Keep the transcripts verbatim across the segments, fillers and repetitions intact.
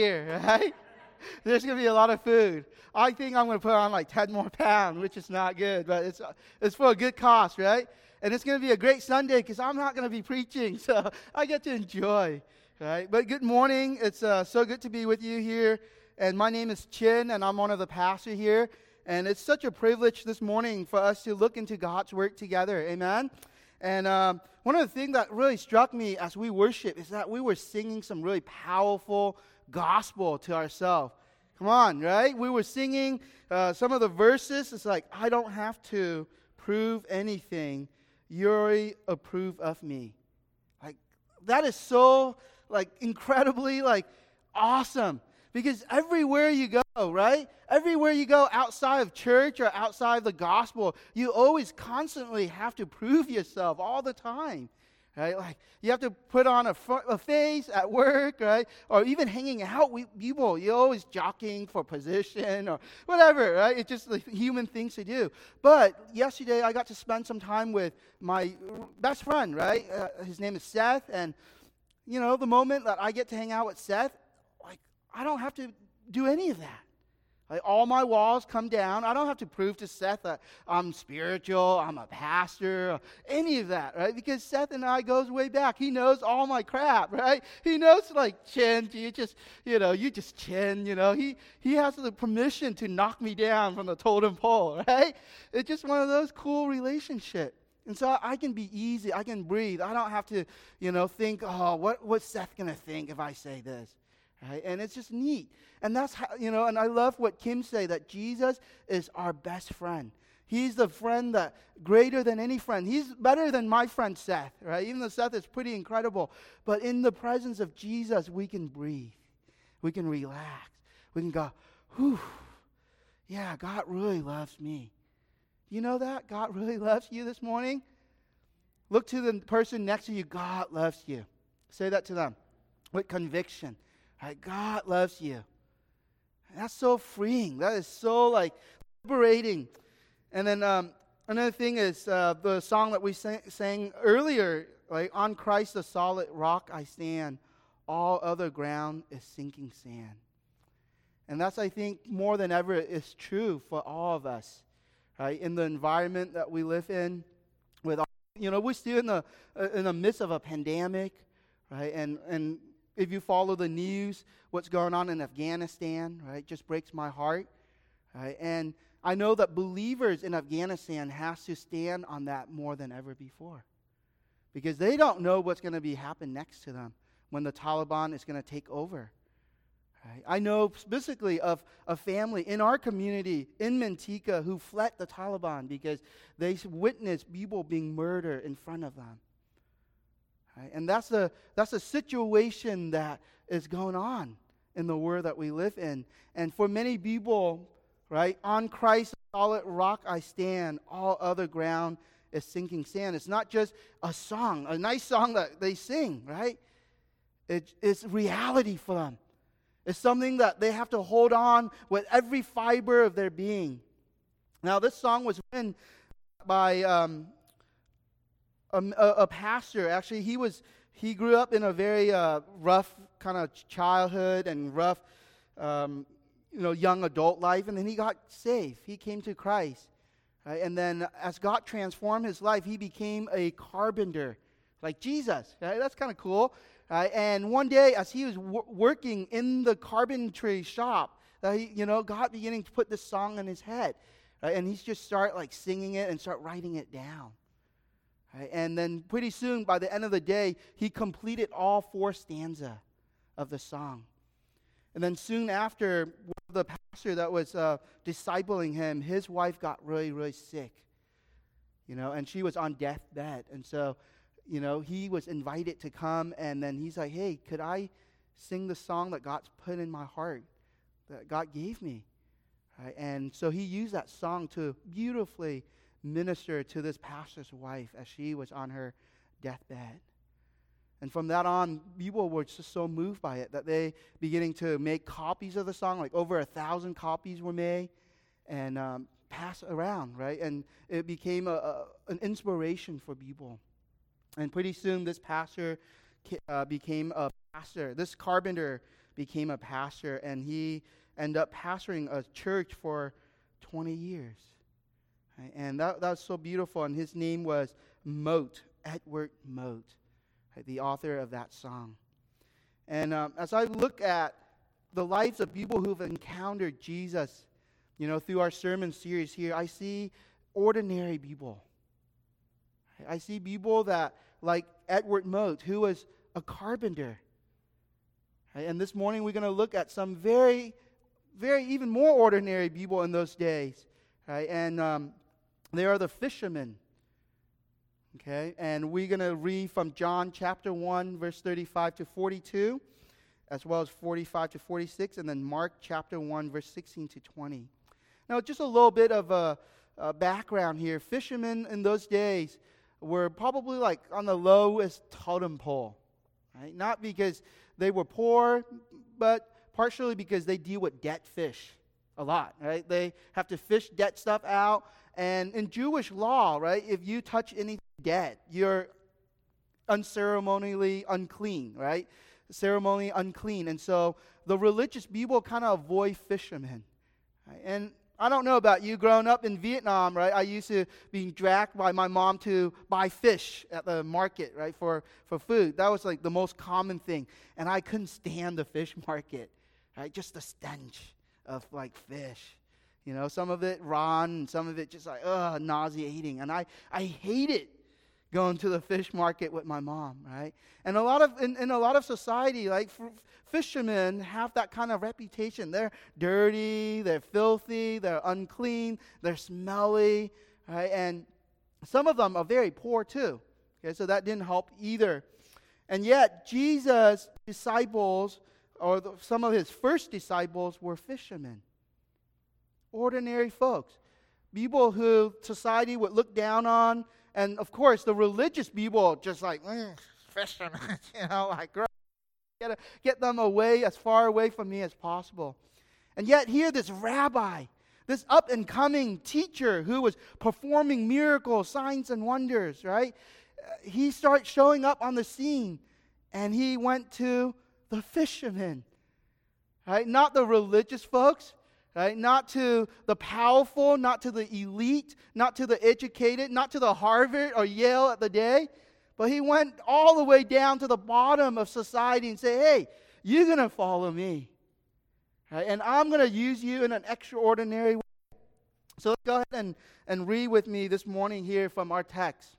here, right? There's going to be a lot of food. I think I'm going to put on like ten more pounds, which is not good, but it's it's for a good cause, right? And it's going to be a great Sunday because I'm not going to be preaching, so I get to enjoy, right? But good morning. It's uh, so good to be with you here. And my name is Chin, and I'm one of the pastors here. And it's such a privilege this morning for us to look into God's Word together. Amen? And um, one of the things that really struck me as we worship is that we were singing some really powerful gospel to ourselves. Come on, right? We were singing uh, some of the verses. It's like, I don't have to prove anything. You already approve of me. Like, that is so, like, incredibly, like, awesome. Because everywhere you go, right? Everywhere you go outside of church or outside of the gospel, you always constantly have to prove yourself all the time, right? Like, you have to put on a, fr- a face at work, right? Or even hanging out with people. You're always jockeying for position or whatever, right? It's just the human things to do. But yesterday, I got to spend some time with my best friend, right? Uh, his name is Seth. And, you know, the moment that I get to hang out with Seth, like, I don't have to do any of that. Like, all my walls come down. I don't have to prove to Seth that I'm spiritual, I'm a pastor, or any of that, right? Because Seth and I goes way back. He knows all my crap, right? He knows, like, Chin, you just, you know, you just Chin, you know. He he has the permission to knock me down from the totem pole, right? It's just one of those cool relationships. And so I can be easy. I can breathe. I don't have to, you know, think, oh, what, what's Seth going to think if I say this? Right? And it's just neat. And that's how, you know, and I love what Kim said, that Jesus is our best friend. He's the friend that greater than any friend. He's better than my friend Seth, right? Even though Seth is pretty incredible. But in the presence of Jesus, we can breathe. We can relax. We can go, whew, yeah, God really loves me. You know that? God really loves you this morning? Look to the person next to you. God loves you. Say that to them with conviction. Right? God loves you. That's so freeing. That is so, like, liberating. And then um, another thing is uh, the song that we sang, sang earlier, like, on Christ the solid rock I stand, all other ground is sinking sand. And that's, I think, more than ever is true for all of us, right? In the environment that we live in, with all, you know, we're still in the uh, in the midst of a pandemic, right? And and if you follow the news, what's going on in Afghanistan, right, just breaks my heart, right? And I know that believers in Afghanistan have to stand on that more than ever before, because they don't know what's going to be happen next to them when the Taliban is going to take over. Right? I know specifically of a family in our community in Manteca who fled the Taliban because they witnessed people being murdered in front of them. Right? And that's the that's the situation that is going on in the world that we live in. And for many people, right, on Christ, solid rock I stand, all other ground is sinking sand. It's not just a song, a nice song that they sing, right? It, it's reality for them. It's something that they have to hold on with every fiber of their being. Now, this song was written by Um, A, a, a pastor. Actually, he was he grew up in a very uh, rough kind of childhood and rough, um, you know, young adult life, and then he got saved. He came to Christ, right? And then as God transformed his life, he became a carpenter, like Jesus. Right? That's kind of cool. Right? And one day, as he was w- working in the carpentry shop, that he, you know, God beginning to put this song in his head, right? And he just start like singing it and start writing it down. Right? And then pretty soon, by the end of the day, he completed all four stanzas of the song. And then soon after, the pastor that was uh, discipling him, his wife got really, really sick. You know, and she was on deathbed. And so, you know, he was invited to come, and then he's like, hey, could I sing the song that God's put in my heart, that God gave me? Right? And so he used that song to beautifully minister to this pastor's wife as she was on her deathbed. And from that on, people were just so moved by it that they beginning to make copies of the song, like over a thousand copies were made and um, passed around, right? And it became a, a, an inspiration for people. And pretty soon, this pastor uh, became a pastor. This carpenter became a pastor, and he ended up pastoring a church for twenty years. Right? And that, that was so beautiful. And his name was Mote, Edward Mote, right? The author of that song. And um, as I look at the lives of people who've encountered Jesus, you know, through our sermon series here, I see ordinary people. I see people that, like Edward Mote, who was a carpenter. Right? And this morning we're going to look at some very, very even more ordinary people in those days. Right? And um, they are the fishermen. Okay? And we're going to read from John chapter one, verse thirty-five to forty-two, as well as forty-five to forty-six, and then Mark chapter one, verse sixteen to twenty. Now, just a little bit of a, a background here. Fishermen in those days were probably like on the lowest totem pole, right? Not because they were poor, but partially because they deal with dead fish a lot, right? They have to fish dead stuff out, and in Jewish law, right, if you touch anything dead, you're unceremonially unclean, right? Ceremonially unclean, and so the religious people kind of avoid fishermen, right? And I don't know about you, growing up in Vietnam, right? I used to be dragged by my mom to buy fish at the market, right, for, for food. That was like the most common thing. And I couldn't stand the fish market, right? Just the stench of like fish. You know, some of it raw and some of it just like, ugh, nauseating. And I, I hated going to the fish market with my mom, right? And a lot of, in, in a lot of society, like f- fishermen have that kind of reputation. They're dirty, they're filthy, they're unclean, they're smelly, right? And some of them are very poor too. Okay, so that didn't help either. And yet, Jesus' disciples, or the, some of his first disciples, were fishermen. Ordinary folks. People who society would look down on. And, of course, the religious people just like, mm, fishermen, you know, like, get, get them away, as far away from me as possible. And yet here this rabbi, this up-and-coming teacher who was performing miracles, signs, and wonders, right? He starts showing up on the scene, and he went to the fishermen, right? Not the religious folks. Right? Not to the powerful, not to the elite, not to the educated, not to the Harvard or Yale at the day, but he went all the way down to the bottom of society and said, hey, you're going to follow me. Right? And I'm going to use you in an extraordinary way. So let's go ahead and, and read with me this morning here from our text.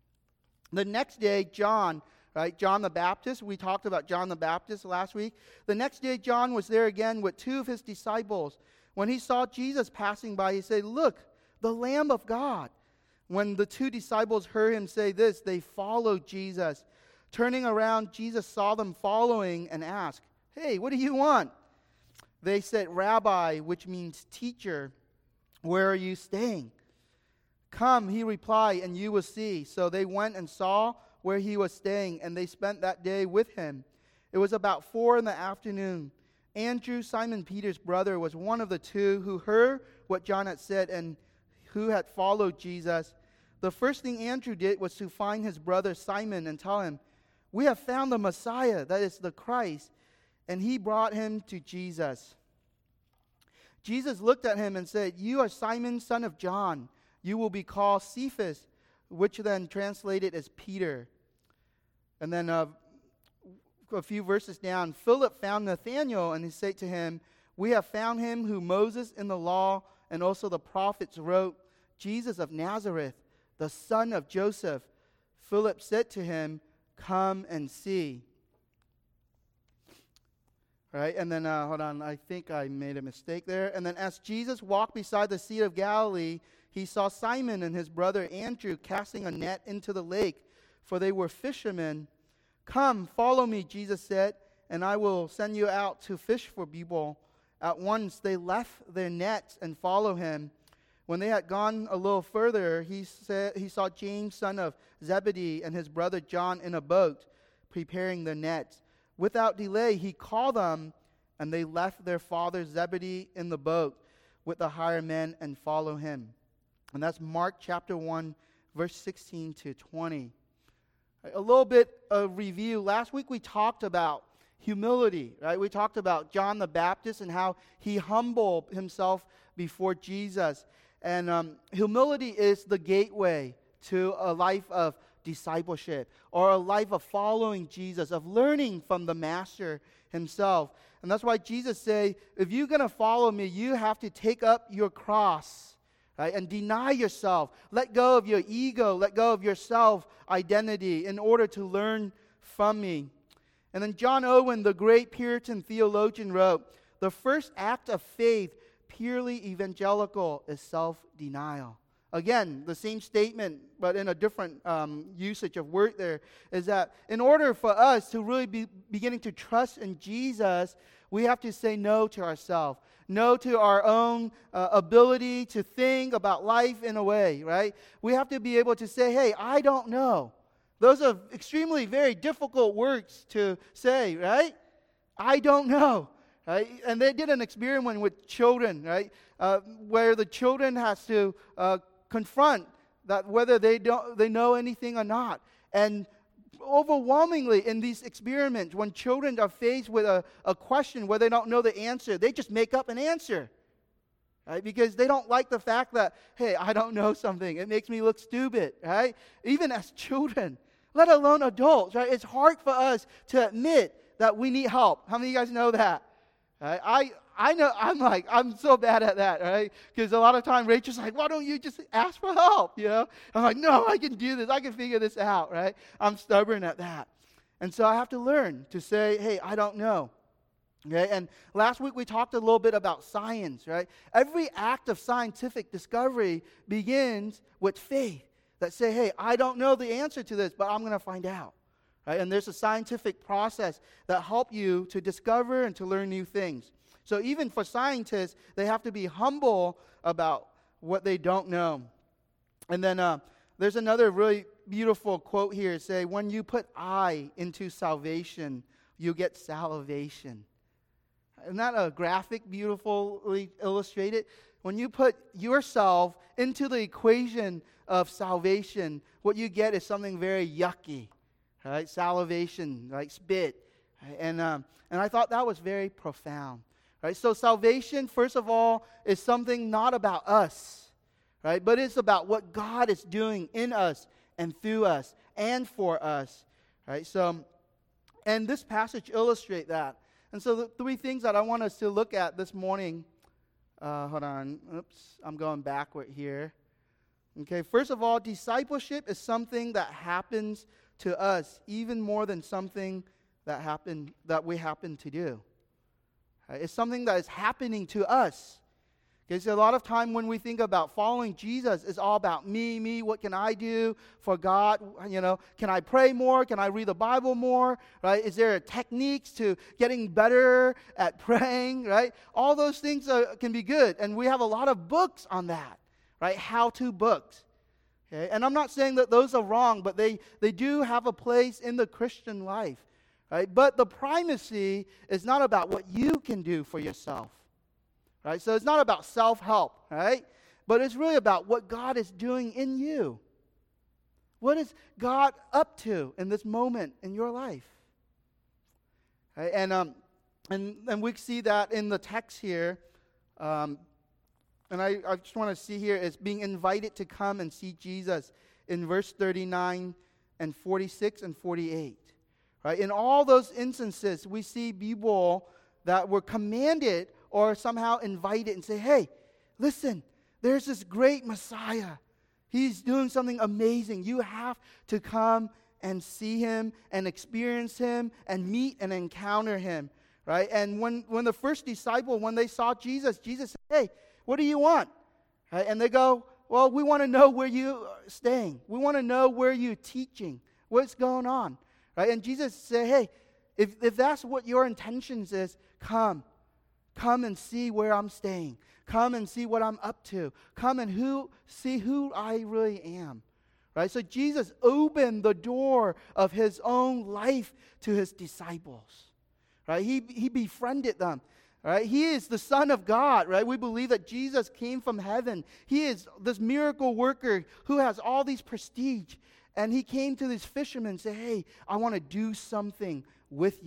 The next day, John, right, John the Baptist, we talked about John the Baptist last week. The next day, John was there again with two of his disciples. When he saw Jesus passing by, he said, look, the Lamb of God. When the two disciples heard him say this, they followed Jesus. Turning around, Jesus saw them following and asked, hey, what do you want? They said, Rabbi, which means teacher, where are you staying? Come, he replied, and you will see. So they went and saw where he was staying, and they spent that day with him. It was about four in the afternoon. Andrew, Simon Peter's brother, was one of the two who heard what John had said and who had followed Jesus. The first thing Andrew did was to find his brother Simon and tell him, we have found the Messiah, that is the Christ. And he brought him to Jesus. Jesus looked at him and said, you are Simon, son of John. You will be called Cephas, which then translated as Peter. And then uh, a few verses down, Philip found Nathanael and he said to him, we have found him who Moses in the law and also the prophets wrote, Jesus of Nazareth, the son of Joseph. Philip said to him, come and see. Right, and then, uh, hold on, I think I made a mistake there. And then as Jesus walked beside the Sea of Galilee, he saw Simon and his brother Andrew casting a net into the lake, for they were fishermen. Come, follow me, Jesus said, and I will send you out to fish for people. At once they left their nets and followed him. When they had gone a little further, he said he saw James, son of Zebedee, and his brother John in a boat, preparing their nets. Without delay, he called them, and they left their father Zebedee in the boat with the hired men and followed him. And that's Mark chapter one, verse sixteen to twenty. A little bit of review. Last week we talked about humility, right? We talked about John the Baptist and how he humbled himself before Jesus. And um, humility is the gateway to a life of discipleship or a life of following Jesus, of learning from the Master himself. And that's why Jesus said, if you're going to follow me, you have to take up your cross, right, and deny yourself. Let go of your ego. Let go of your self-identity in order to learn from me. And then John Owen, the great Puritan theologian, wrote, the first act of faith, purely evangelical, is self-denial. Again, the same statement, but in a different um, usage of word there, is that in order for us to really be beginning to trust in Jesus, we have to say no to ourselves. No to our own uh, ability to think about life in a way, right? We have to be able to say, hey, I don't know. Those are extremely, very difficult words to say, right? I don't know. Right? And they did an experiment with children, right? Uh, where the children has to uh, confront that whether they don't they know anything or not. And overwhelmingly in these experiments, when children are faced with a, a question where they don't know the answer, they just make up an answer. Right? Because they don't like the fact that, hey, I don't know something. It makes me look stupid, right? Even as children, let alone adults, right? It's hard for us to admit that we need help. How many of you guys know that? Right? I I know, I'm like, I'm so bad at that, right? Because a lot of time Rachel's like, why don't you just ask for help, you know? I'm like, no, I can do this. I can figure this out, right? I'm stubborn at that. And so I have to learn to say, hey, I don't know. Okay? And last week we talked a little bit about science, right? Every act of scientific discovery begins with faith that say, hey, I don't know the answer to this, but I'm going to find out. Right? And there's a scientific process that help you to discover and to learn new things. So even for scientists, they have to be humble about what they don't know. And then uh, there's another really beautiful quote here. Say, when you put I into salvation, you get salivation. Isn't that a graphic, beautifully illustrated? When you put yourself into the equation of salvation, what you get is something very yucky. Right? Salivation, like spit. Right? And, um, and I thought that was very profound. Right? So salvation, first of all, is something not about us, right? But it's about what God is doing in us and through us and for us. Right? So, and this passage illustrates that. And so the three things that I want us to look at this morning, uh, hold on, oops, I'm going backward here. Okay, first of all, discipleship is something that happens to us even more than something that happen that we happen to do. Right? It's something that is happening to us. Okay, so a lot of time when we think about following Jesus, it's all about me, me, what can I do for God? You know, can I pray more? Can I read the Bible more? Right? Is there techniques to getting better at praying? Right? All those things are, can be good. And we have a lot of books on that. Right? How-to books. Okay? And I'm not saying that those are wrong, but they, they do have a place in the Christian life. Right? But the primacy is not about what you can do for yourself. Right? So it's not about self-help, right? But it's really about what God is doing in you. What is God up to in this moment in your life? Right? And um, and and we see that in the text here. Um, and I, I just want to see here is being invited to come and see Jesus in verse thirty-nine and forty-six and forty-eight. Right? In all those instances, we see people that were commanded or somehow invited and say, hey, listen, there's this great Messiah. He's doing something amazing. You have to come and see him and experience him and meet and encounter him. Right? And when, when the first disciple, when they saw Jesus, Jesus said, hey, what do you want? Right? And they go, well, we want to know where you're staying. We want to know where you're teaching. What's going on? Right? And Jesus said, hey, if, if that's what your intentions is, come. Come and see where I'm staying. Come and see what I'm up to. Come and who see who I really am. Right? So Jesus opened the door of his own life to his disciples. Right? He, he befriended them. Right? He is the Son of God. Right? We believe that Jesus came from heaven. He is this miracle worker who has all these prestige. And he came to these fishermen and said, hey, I want to do something with you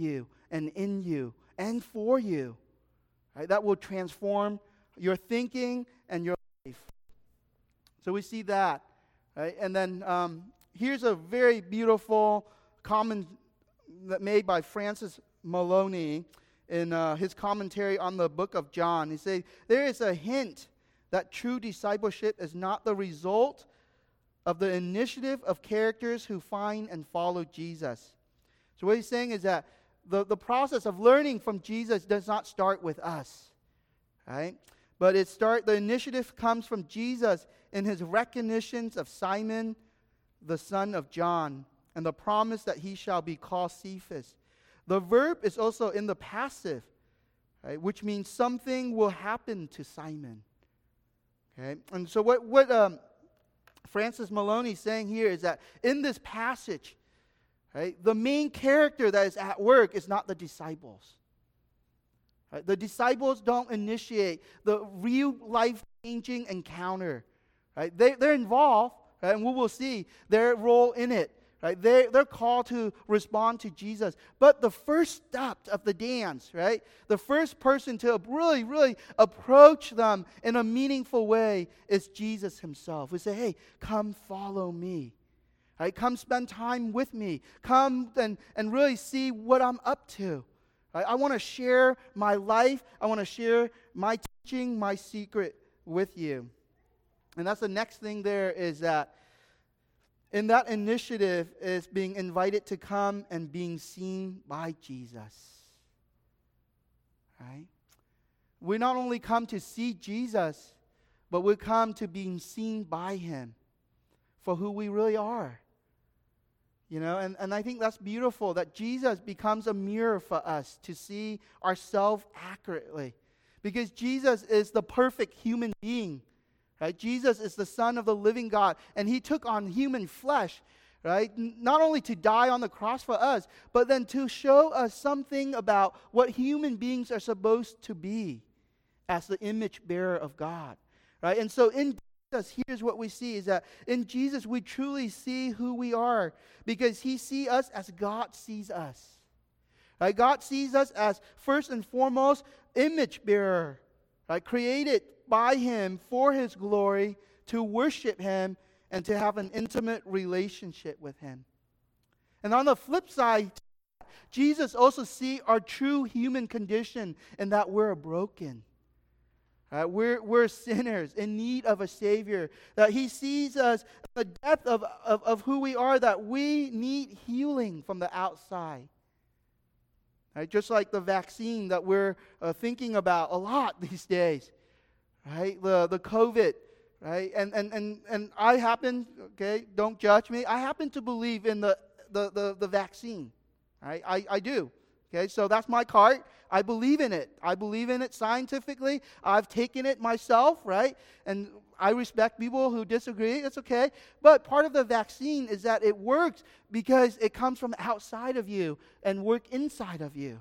and in you and for you. Right? That will transform your thinking and your life. So we see that. Right? And then um, here's a very beautiful comment that made by Francis Maloney in uh, his commentary on the book of John. He said, there is a hint that true discipleship is not the result of the initiative of characters who find and follow Jesus. So what he's saying is that the, the process of learning from Jesus does not start with us, right? But it start the initiative comes from Jesus in his recognitions of Simon, the son of John, and the promise that he shall be called Cephas. The verb is also in the passive, right, which means something will happen to Simon. Okay, and so what what um, Francis Maloney is saying here is that in this passage, right, the main character that is at work is not the disciples. Right? The disciples don't initiate the real life-changing encounter. Right? They, they're involved, right? And we will see their role in it. Right? They, they're called to respond to Jesus. But the first step of the dance, right? The first person to really, really approach them in a meaningful way is Jesus himself. We say, hey, come follow me. Right? Come spend time with me. Come and, and really see what I'm up to. Right? I want to share my life. I want to share my teaching, my secret with you. And that's the next thing there is that in that initiative is being invited to come and being seen by Jesus. Right? We not only come to see Jesus, but we come to being seen by him for who we really are. You know, and, and I think that's beautiful, that Jesus becomes a mirror for us to see ourselves accurately. Because Jesus is the perfect human being. Right? Jesus is the Son of the living God, and he took on human flesh, right? Not only to die on the cross for us, but then to show us something about what human beings are supposed to be as the image bearer of God, right? And so in Jesus, here's what we see, is that in Jesus we truly see who we are, because he sees us as God sees us. Right? God sees us as first and foremost image bearer, right? Created by him for his glory, to worship him and to have an intimate relationship with him. And on the flip side, Jesus also sees our true human condition in that we're broken. Right? We're, we're sinners in need of a Savior. That he sees us, the depth of, of, of who we are, that we need healing from the outside. Right? Just like the vaccine that we're uh, thinking about a lot these days. Right, the the COVID, right, and and and and I happen, okay, don't judge me. I happen to believe in the the the, the vaccine, right? I I do, okay. So that's my card. I believe in it. I believe in it scientifically. I've taken it myself, right? And I respect people who disagree. It's okay. But part of the vaccine is that it works because it comes from outside of you and work inside of you.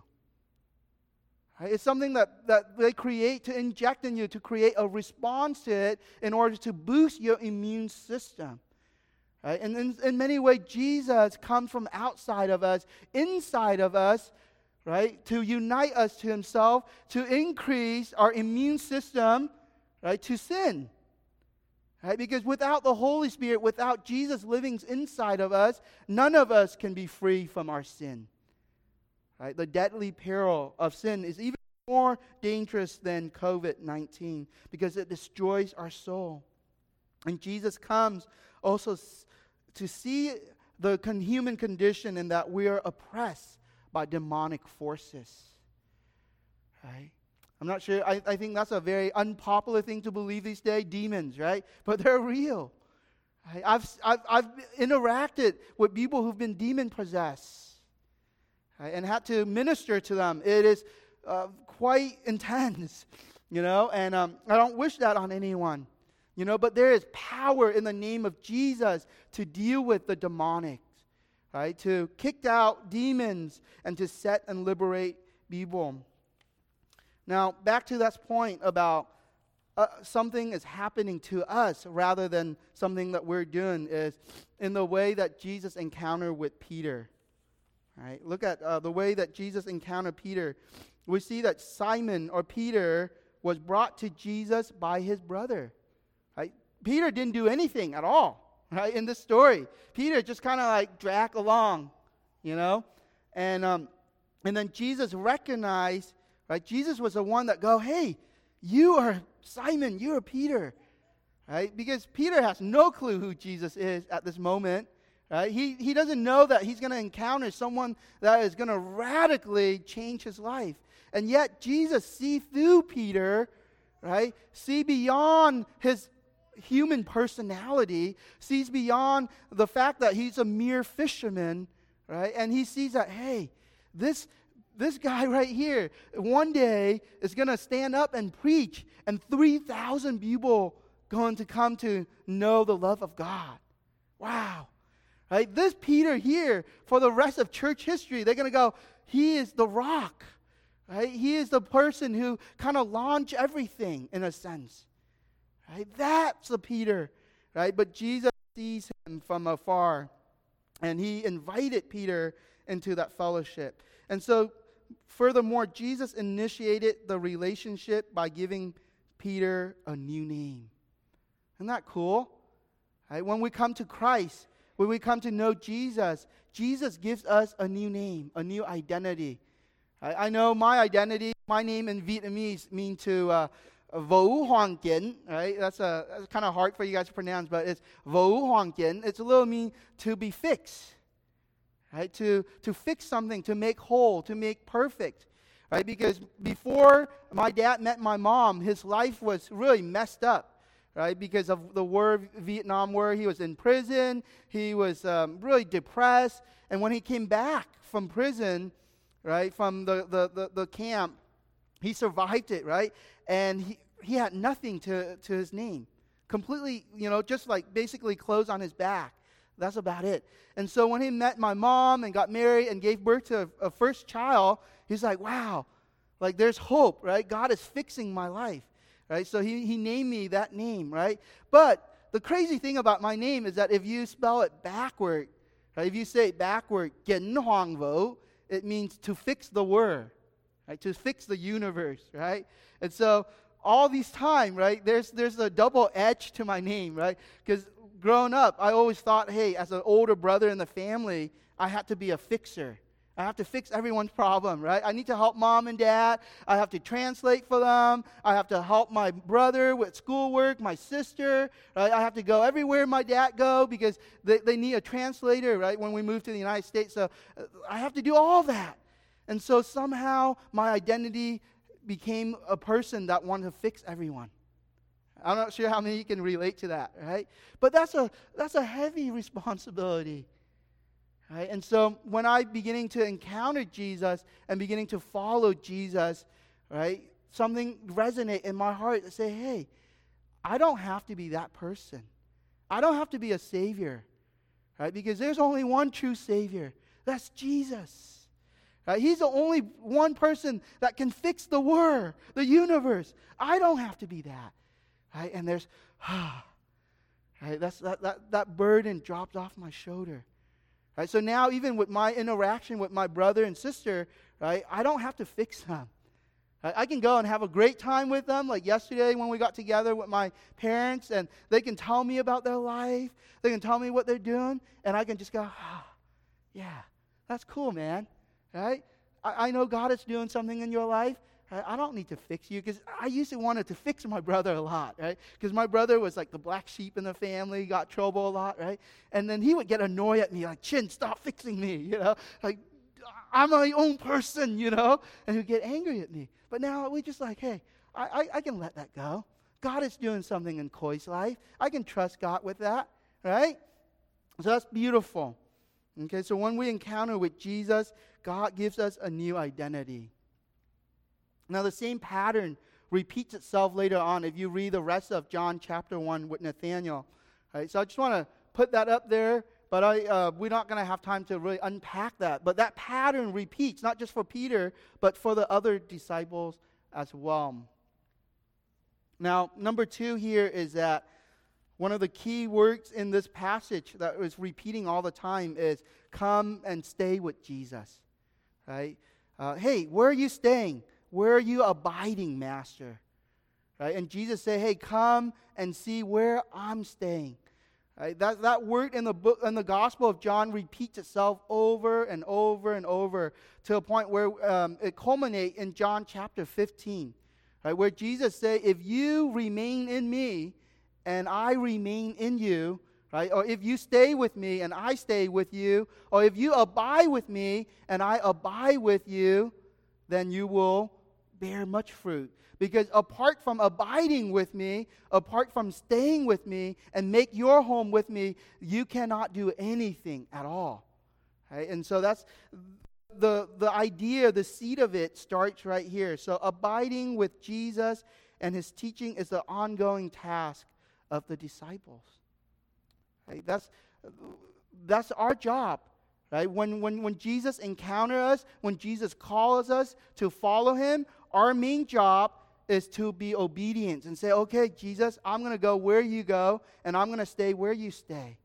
Right? It's something that, that they create to inject in you, to create a response to it in order to boost your immune system. Right? And in, in many ways, Jesus comes from outside of us, inside of us, right, to unite us to himself, to increase our immune system, right, to sin. Right? Because without the Holy Spirit, without Jesus living inside of us, none of us can be free from our sin. Right? The deadly peril of sin is even more dangerous than covid nineteen because it destroys our soul. And Jesus comes also s- to see the con- human condition in that we are oppressed by demonic forces. Right? I'm not sure, I, I think that's a very unpopular thing to believe these days, demons, right? But they're real. Right? I've, I've, I've interacted with people who've been demon-possessed. Right, and had to minister to them. It is uh, quite intense, you know, and um, I don't wish that on anyone, you know, but there is power in the name of Jesus to deal with the demonic, right, to kick out demons and to set and liberate people. Now, back to that point about uh, something is happening to us rather than something that we're doing is in the way that Jesus encountered with Peter. Right? Look at uh, the way that Jesus encountered Peter. We see that Simon, or Peter, was brought to Jesus by his brother. Right? Peter didn't do anything at all, right, in this story. Peter just kind of like dragged along, you know. And um, and then Jesus recognized, right, Jesus was the one that go, hey, you are Simon, you are Peter. Right? Because Peter has no clue who Jesus is at this moment. Right? He, he doesn't know that he's going to encounter someone that is going to radically change his life. And yet Jesus sees through Peter, right? See beyond his human personality, sees beyond the fact that he's a mere fisherman, right? And he sees that, hey, this, this guy right here one day is going to stand up and preach, and three thousand people going to come to know the love of God. Wow. Right? This Peter here, for the rest of church history, they're going to go, he is the rock. Right? He is the person who kind of launched everything, in a sense. Right? That's the Peter. Right? But Jesus sees him from afar. And he invited Peter into that fellowship. And so, furthermore, Jesus initiated the relationship by giving Peter a new name. Isn't that cool? Right? When we come to Christ, when we come to know Jesus, Jesus gives us a new name, a new identity. I, I know my identity, my name in Vietnamese means to uh, Vũ Hoàng Kiến, right? That's, a, that's kind of hard for you guys to pronounce, but it's Vũ Hoàng Kiến. It's a little mean to be fixed, right? To, to fix something, to make whole, to make perfect, right? Because before my dad met my mom, his life was really messed up. Right, because of the war, Vietnam War, he was in prison. He was um, really depressed. And when he came back from prison, right, from the, the, the, the camp, he survived it, right? And he, he had nothing to, to his name. Completely, you know, just like basically clothes on his back. That's about it. And so when he met my mom and got married and gave birth to a, a first child, he's like, wow, like there's hope, right? God is fixing my life. Right, so he, he named me that name, right? But the crazy thing about my name is that if you spell it backward, right, if you say it backward, Kiến Hoàng Vũ, it means to fix the world, right? To fix the universe, right? And so all these time, right, there's there's a double edge to my name, right? Because growing up, I always thought, hey, as an older brother in the family, I had to be a fixer. I have to fix everyone's problem, right? I need to help mom and dad. I have to translate for them. I have to help my brother with schoolwork, my sister, right? I have to go everywhere my dad go because they, they need a translator, right, when we move to the United States. So uh, I have to do all that. And so somehow my identity became a person that wanted to fix everyone. I'm not sure how many can relate to that, right? But that's a that's a heavy responsibility. Right? And so when I'm beginning to encounter Jesus and beginning to follow Jesus, right, something resonate in my heart to say, hey, I don't have to be that person. I don't have to be a savior, right? Because there's only one true savior. That's Jesus. Right? He's the only one person that can fix the world, the universe. I don't have to be that. Right? And there's, ah, right? That's that that that burden dropped off my shoulder. Right, so now even with my interaction with my brother and sister, right, I don't have to fix them. Right, I can go and have a great time with them, like yesterday when we got together with my parents, and they can tell me about their life. They can tell me what they're doing, and I can just go, ah, yeah, that's cool, man. Right? I, I know God is doing something in your life. Right? I don't need to fix you, because I used to wanted to fix my brother a lot, right? Because my brother was like the black sheep in the family, got trouble a lot, right? And then he would get annoyed at me, like, Chin, stop fixing me, you know? Like, I'm my own person, you know? And he'd get angry at me. But now we just like, hey, I, I, I can let that go. God is doing something in Koi's life. I can trust God with that, right? So that's beautiful. Okay, so when we encounter with Jesus, God gives us a new identity. Now, the same pattern repeats itself later on if you read the rest of John chapter one with Nathanael. Right? So I just want to put that up there, but I, uh, we're not going to have time to really unpack that. But that pattern repeats, not just for Peter, but for the other disciples as well. Now, number two here is that One of the key words in this passage that is repeating all the time is, come and stay with Jesus, right? Uh, hey, where are you staying? Where are you abiding, Master? Right? And Jesus said, hey, come and see where I'm staying. Right? That, that word in the book, in the Gospel of John repeats itself over and over and over to a point where um, it culminates in John chapter fifteen, right? Where Jesus said, if you remain in me and I remain in you, right? Or if you stay with me and I stay with you, or if you abide with me and I abide with you, then you will bear much fruit. Because apart from abiding with me, apart from staying with me and make your home with me, you cannot do anything at all. Right? And so that's the, the idea, the seed of it starts right here. So abiding with Jesus and his teaching is the ongoing task of the disciples. Right? That's, that's our job. Right? When, when, when Jesus encounters us, when Jesus calls us to follow him, our main job is to be obedient and say, okay, Jesus, I'm going to go where you go, and I'm going to stay where you stay.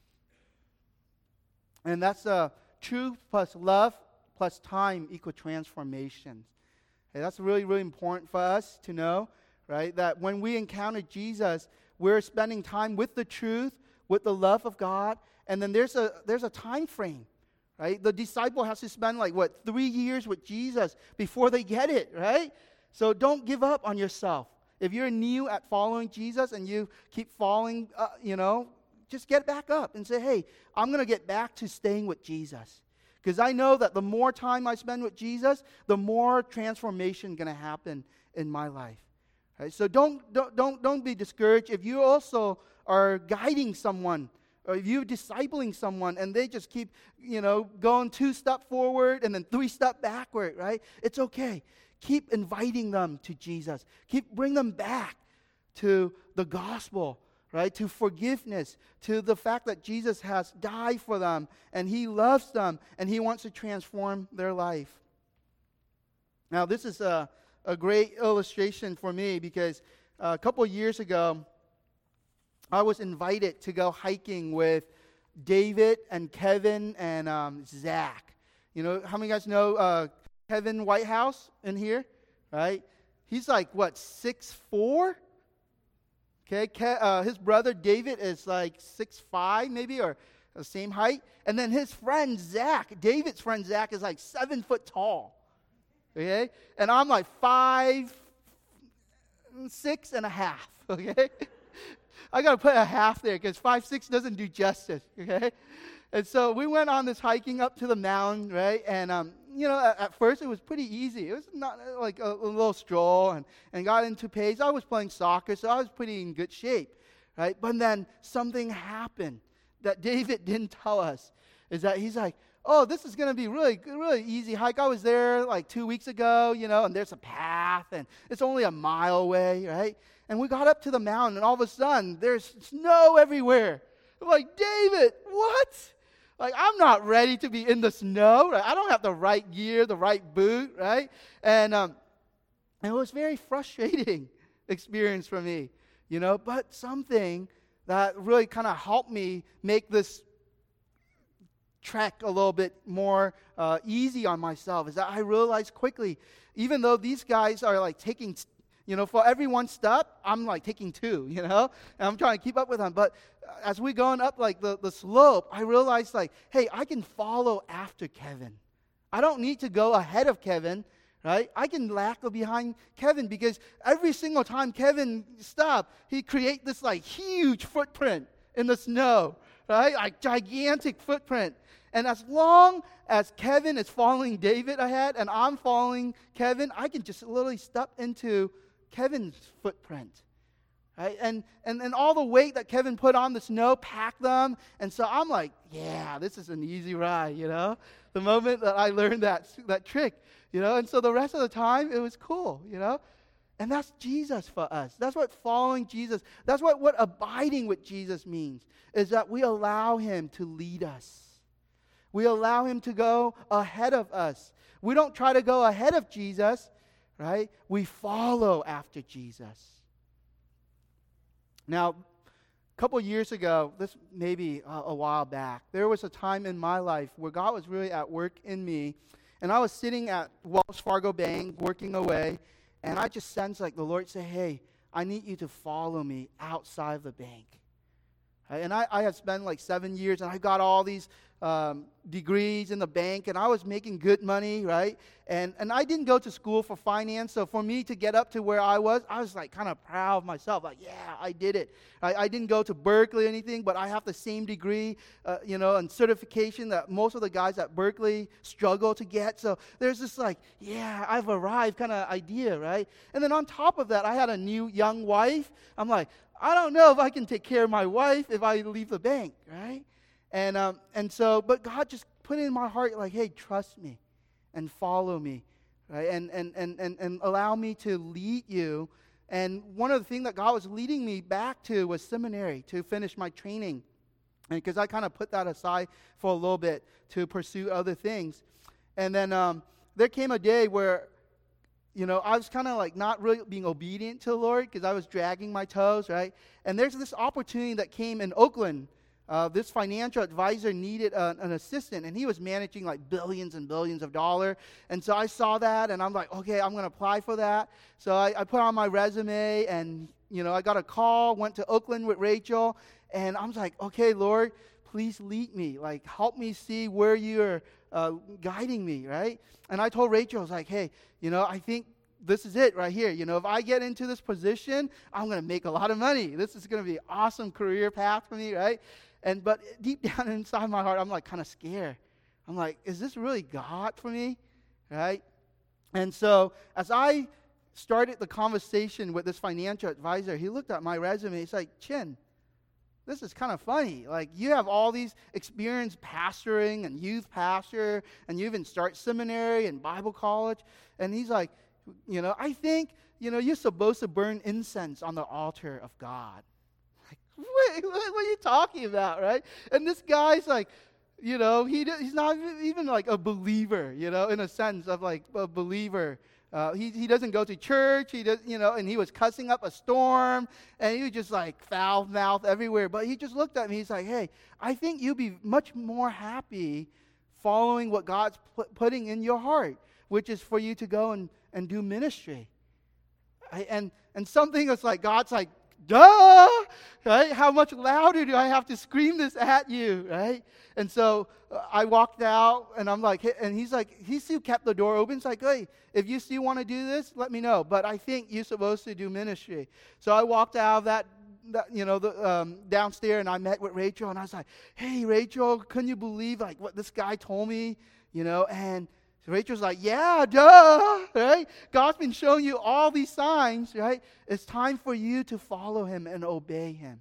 And that's uh, truth plus love plus time equal transformation. Okay, that's really, really important for us to know, right? That when we encounter Jesus, we're spending time with the truth, with the love of God, and then there's a there's a time frame, right? The disciple has to spend like, what, three years with Jesus before they get it, right? So don't give up on yourself. If you're new at following Jesus and you keep falling, uh, you know, just get back up and say, hey, I'm going to get back to staying with Jesus. Because I know that the more time I spend with Jesus, the more transformation going to happen in my life. Right? So don't, don't, don't, don't be discouraged. If you also are guiding someone, or if you're discipling someone and they just keep, you know, going two steps forward and then three steps backward, right? It's okay. Keep inviting them to Jesus. Keep bring them back to the gospel, right? To forgiveness, to the fact that Jesus has died for them and he loves them and he wants to transform their life. Now, this is a, a great illustration for me because a couple of years ago, I was invited to go hiking with David and Kevin and um, Zach. You know, how many of you guys know uh, Kevin Whitehouse in here, right? He's like, what, six foot four? Okay, Ke- uh, his brother David is like six foot five maybe, or the same height. And then his friend Zach, David's friend Zach is like seven foot tall. Okay? And I'm like five, six and a half, okay? I got to put a half there because five, six doesn't do justice, okay? And so we went on this hiking up to the mountain, right? And, um, you know, at, at first it was pretty easy. It was not uh, like a, a little stroll and, and got into pace. I was playing soccer, so I was pretty in good shape, right? But then something happened that David didn't tell us, is that he's like, oh, this is going to be really, really easy hike. I was there like two weeks ago, you know, and there's a path, and it's only a mile away, right? And we got up to the mountain, and all of a sudden, there's snow everywhere. I'm like, David, what? Like, I'm not ready to be in the snow. Right? I don't have the right gear, the right boot, right? And, um, and it was a very frustrating experience for me, you know, but something that really kind of helped me make this trek a little bit more uh, easy on myself is that I realized quickly, even though these guys are like taking, you know, for every one step, I'm like taking two, you know, and I'm trying to keep up with them. But as we're going up like the, the slope, I realized like, hey, I can follow after Kevin. I don't need to go ahead of Kevin, right? I can lag behind Kevin because every single time Kevin stopped, he create this like huge footprint in the snow, right? Like gigantic footprint. And as long as Kevin is following David ahead and I'm following Kevin, I can just literally step into Kevin's footprint. Right? And, and and all the weight that Kevin put on the snow, packed them. And so I'm like, yeah, this is an easy ride, you know? The moment that I learned that, that trick, you know? And so the rest of the time, it was cool, you know? And that's Jesus for us. That's what following Jesus, that's what, what abiding with Jesus means, is that we allow him to lead us. We allow him to go ahead of us. We don't try to go ahead of Jesus, right? We follow after Jesus. Now, A couple years ago, this maybe uh, a while back, there was a time in my life where God was really at work in me, and I was sitting at Wells Fargo Bank working away, and I just sensed like the Lord say, hey, I need you to follow me outside of the bank. Right? And I, I have spent like seven years, and I got all these um, degrees in the bank, and I was making good money, right? And and I didn't go to school for finance, so for me to get up to where I was, I was like kind of proud of myself, like, yeah, I did it. I, I didn't go to Berkeley or anything, but I have the same degree, uh, you know, and certification that most of the guys at Berkeley struggle to get. So there's this like, yeah, I've arrived kind of idea, right? And then on top of that, I had a new young wife. I'm like, I don't know if I can take care of my wife if I leave the bank, right? And um, and so, but God just put it in my heart, like, hey, trust me and follow me, right? And and and and, and allow me to lead you. And one of the things that God was leading me back to was seminary to finish my training, and because I kind of put that aside for a little bit to pursue other things. And then um, there came a day where, you know, I was kind of like not really being obedient to the Lord because I was dragging my toes, right? And there's this opportunity that came in Oakland. Uh, this financial advisor needed a, an assistant, and he was managing like billions and billions of dollars. And so I saw that, and I'm like, okay, I'm going to apply for that. So I, I put on my resume, and, you know, I got a call, went to Oakland with Rachel, and I was like, okay, Lord, please lead me. Like, help me see where you're uh, guiding me, right? And I told Rachel, I was like, hey, you know, I think this is it right here. You know, if I get into this position, I'm going to make a lot of money. This is going to be an awesome career path for me, right? And but deep down inside my heart, I'm like kind of scared. I'm like, is this really God for me, right? And so as I started the conversation with this financial advisor, he looked at my resume. He's like, Chin, this is kind of funny. Like, you have all these experience pastoring and youth pastor, and you even start seminary and Bible college. And he's like, you know, I think, you know, you're supposed to burn incense on the altar of God. Like, wait, what are you talking about, right? And this guy's like, you know, he he's not even like a believer, you know, in a sense of like a believer. Uh, he he doesn't go to church. He does, you know, and he was cussing up a storm, and he was just like foul mouth everywhere. But he just looked at me. He's like, "Hey, I think you'll be much more happy following what God's pu- putting in your heart, which is for you to go and, and do ministry." I, and and something that's like God's like, duh, right? How much louder do I have to scream this at you, right? And so uh, I walked out, and I'm like, hey, and he's like, he still kept the door open. It's like, hey, if you still want to do this, let me know. But I think you're supposed to do ministry. So I walked out of that, that you know, the um, downstairs, and I met with Rachel, and I was like, hey, Rachel, couldn't you believe like what this guy told me, you know? And so Rachel's like, yeah, duh, right? God's been showing you all these signs, right? It's time for you to follow him and obey him.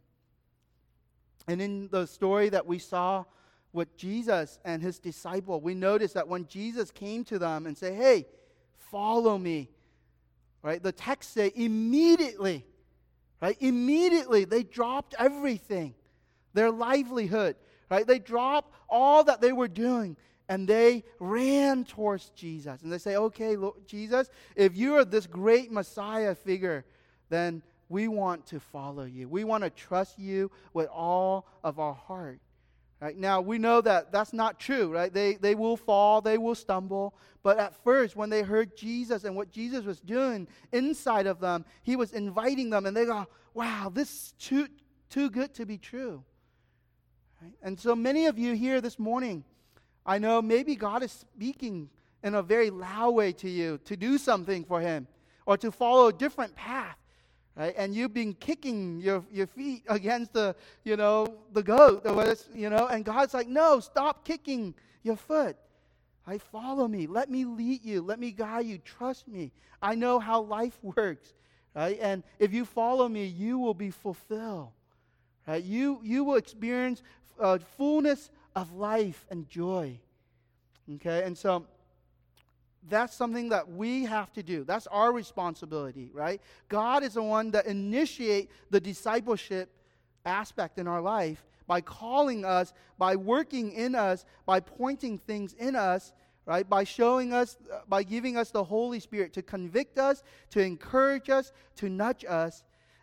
And in the story that we saw with Jesus and his disciple, we noticed that when Jesus came to them and said, hey, follow me, right? The text say immediately, right? Immediately they dropped everything, their livelihood, right? They dropped all that they were doing, and they ran towards Jesus. And they say, okay, Lord Jesus, if you are this great Messiah figure, then we want to follow you. We want to trust you with all of our heart. Right? Now, we know that that's not true, right? They, they will fall, they will stumble. But at first, when they heard Jesus and what Jesus was doing inside of them, he was inviting them, and they go, wow, this is too, too good to be true. Right? And so many of you here this morning, I know maybe God is speaking in a very loud way to you to do something for him or to follow a different path, right? And you've been kicking your, your feet against the, you know, the goat, or what is, you know, and God's like, no, stop kicking your foot. Right? Follow me. Let me lead you. Let me guide you. Trust me. I know how life works, right? And if you follow me, you will be fulfilled, right? You, you will experience uh, fullness of life and joy. Okay, and so that's something that we have to do. That's our responsibility, right? God is the one that initiate the discipleship aspect in our life by calling us, by working in us, by pointing things in us, right? By showing us, by giving us the Holy Spirit to convict us, to encourage us, to nudge us.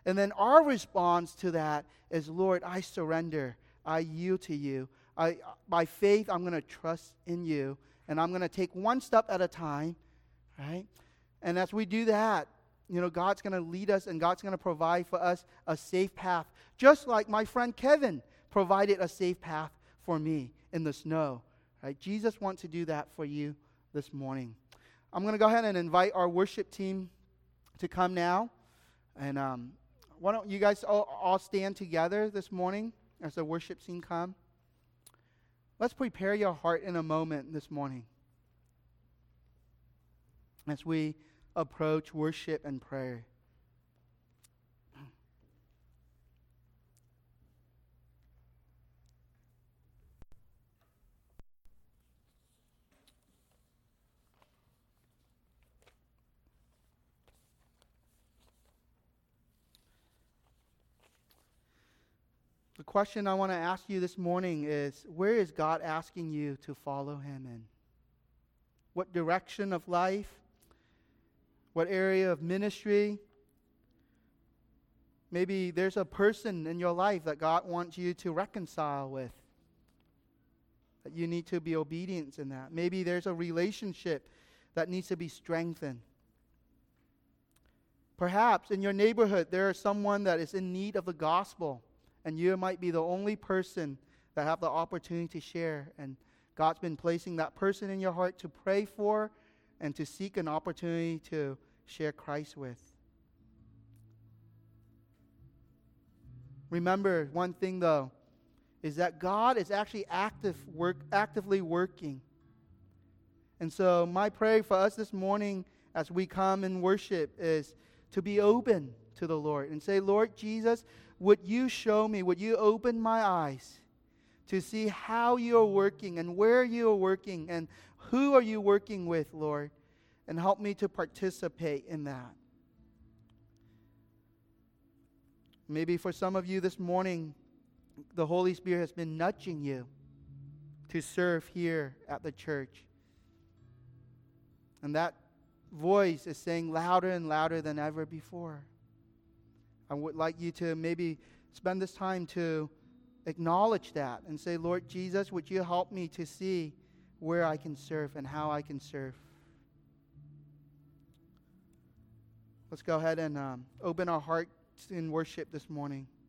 And then our response to that is, Lord, I surrender. I yield to you. I, by faith, I'm going to trust in you. And I'm going to take one step at a time, right? And as we do that, you know, God's going to lead us and God's going to provide for us a safe path. Just like my friend Kevin provided a safe path for me in the snow, right? Jesus wants to do that for you this morning. I'm going to go ahead and invite our worship team to come now. And um, why don't you guys all, all stand together this morning as the worship team come? Let's prepare your heart in a moment this morning as we approach worship and prayer. The question I want to ask you this morning is, where is God asking you to follow Him in? What direction of life? What area of ministry? Maybe there's a person in your life that God wants you to reconcile with, that you need to be obedient in that. Maybe there's a relationship that needs to be strengthened. Perhaps in your neighborhood there is someone that is in need of the gospel, and you might be the only person that have the opportunity to share. And God's been placing that person in your heart to pray for and to seek an opportunity to share Christ with. Remember one thing though, is that God is actually active work, actively working. And so my prayer for us this morning as we come and worship is to be open to the Lord and say, Lord Jesus, would you show me, would you open my eyes to see how you are working and where you are working and who are you working with, Lord, and help me to participate in that. Maybe for some of you this morning, the Holy Spirit has been nudging you to serve here at the church. And that voice is saying louder and louder than ever before. I would like you to maybe spend this time to acknowledge that and say, Lord Jesus, would you help me to see where I can serve and how I can serve? Let's go ahead and um, open our hearts in worship this morning.